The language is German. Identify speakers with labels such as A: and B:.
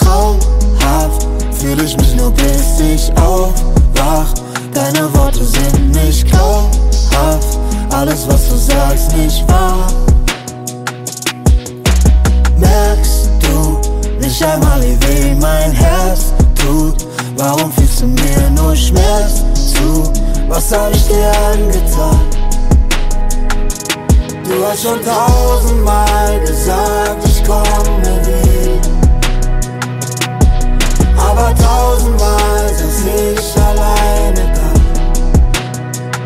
A: traumhaft fühl ich mich nur bis ich aufwach. Deine Worte sind nicht glaubhaft, alles was du sagst nicht wahr. Merkst du nicht einmal wie weh mein Herz tut? Warum fühlst du mir nur Schmerz zu? Was hab ich dir angetan? Du hast schon 1000-mal gesagt,